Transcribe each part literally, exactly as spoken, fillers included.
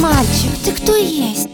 Мальчик, ты кто есть?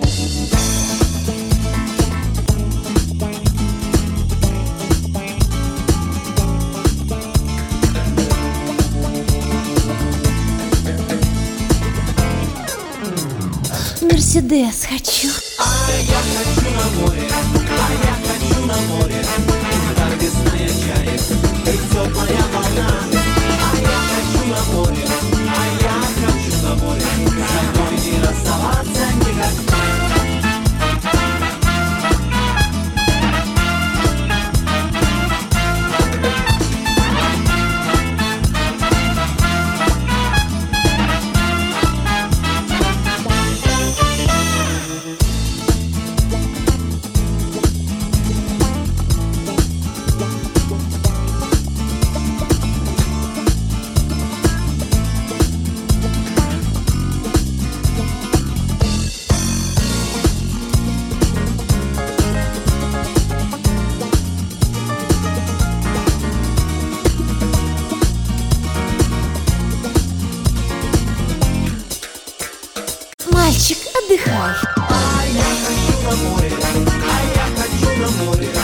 Мерседес хочу. А я хочу на море, а я хочу на море, когда весна чает и теплая волна. А я хочу на море, а я хочу на море, с тобой не расставаться никогда. Мальчик, отдыхай. А я хочу на море, а я хочу на море.